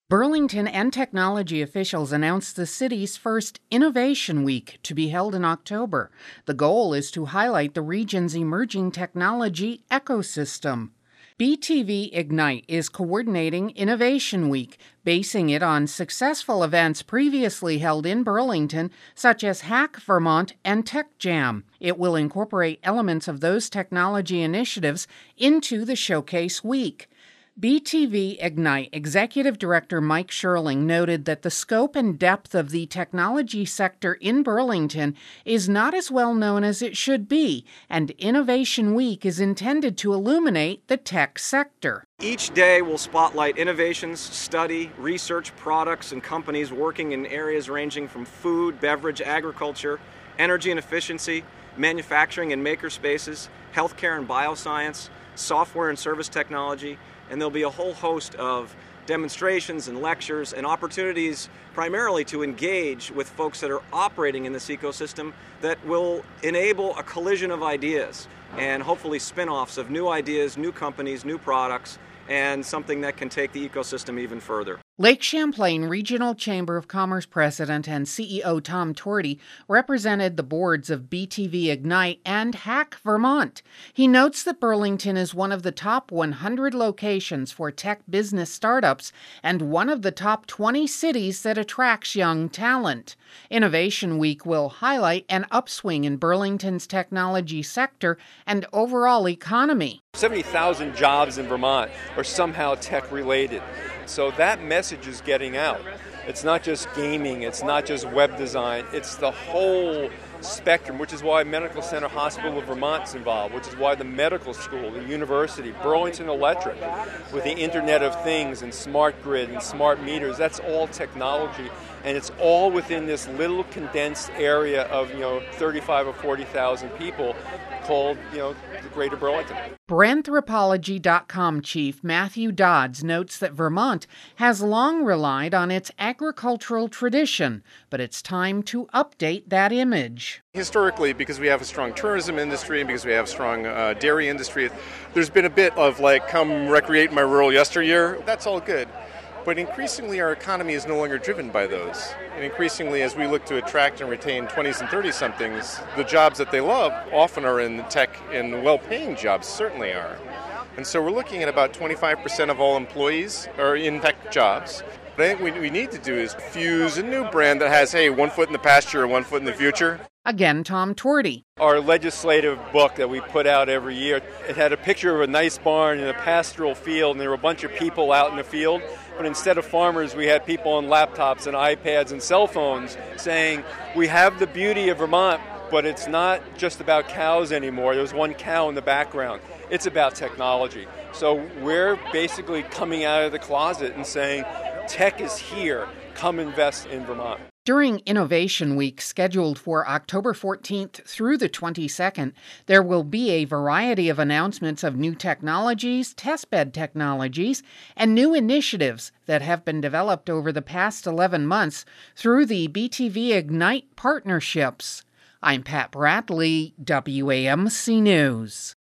Burlington and technology officials announced the city's first Innovation Week to be held in October. The goal is to highlight the region's emerging technology ecosystem. BTV Ignite is coordinating Innovation Week, basing it on successful events previously held in Burlington, such as Hack Vermont and Tech Jam. It will incorporate elements of those technology initiatives into the Showcase Week. BTV Ignite Executive Director Mike Sherling noted that the scope and depth of the technology sector in Burlington is not as well known as it should be, and Innovation Week is intended to illuminate the tech sector. Each day will spotlight innovations, study, research products and companies working in areas ranging from food, beverage, agriculture, energy and efficiency, manufacturing and maker spaces, healthcare and bioscience, software and service technology, and there'll be a whole host of demonstrations and lectures and opportunities primarily to engage with folks that are operating in this ecosystem that will enable a collision of ideas and hopefully spin-offs of new ideas, new companies, new products, and something that can take the ecosystem even further. Lake Champlain Regional Chamber of Commerce President and CEO Tom Torty represented the boards of BTV Ignite and Hack Vermont. He notes that Burlington is one of the top 100 locations for tech business startups and one of the top 20 cities that attracts young talent. Innovation Week will highlight an upswing in Burlington's technology sector and overall economy. 70,000 jobs in Vermont are somehow tech-related. So that message is getting out. It's not just gaming, it's not just web design, it's the whole spectrum, which is why Medical Center Hospital of Vermont's involved, which is why the medical school, the university, Burlington Electric, with the Internet of Things and smart grid and smart meters, that's all technology, and it's all within this little condensed area of 35 or 40,000 people called the Greater Burlington. Branthropology.com chief Matthew Dodds notes that Vermont has long relied on its agricultural tradition, but it's time to update that image. Historically, because we have a strong tourism industry and because we have a strong dairy industry, there's been a bit of come recreate my rural yesteryear. That's all good. But increasingly, our economy is no longer driven by those. And increasingly, as we look to attract and retain 20s and 30-somethings, the jobs that they love often are in the tech and well-paying jobs, certainly are. And so we're looking at about 25% of all employees are in tech jobs. But I think what we need to do is fuse a new brand that has, one foot in the pasture and one foot in the future. Again, Tom Torty. Our legislative book that we put out every year, it had a picture of a nice barn in a pastoral field, and there were a bunch of people out in the field. But instead of farmers, we had people on laptops and iPads and cell phones saying, we have the beauty of Vermont, but it's not just about cows anymore. There's one cow in the background. It's about technology. So we're basically coming out of the closet and saying, tech is here. Come invest in Vermont. During Innovation Week, scheduled for October 14th through the 22nd, there will be a variety of announcements of new technologies, testbed technologies, and new initiatives that have been developed over the past 11 months through the BTV Ignite partnerships. I'm Pat Bradley, WAMC News.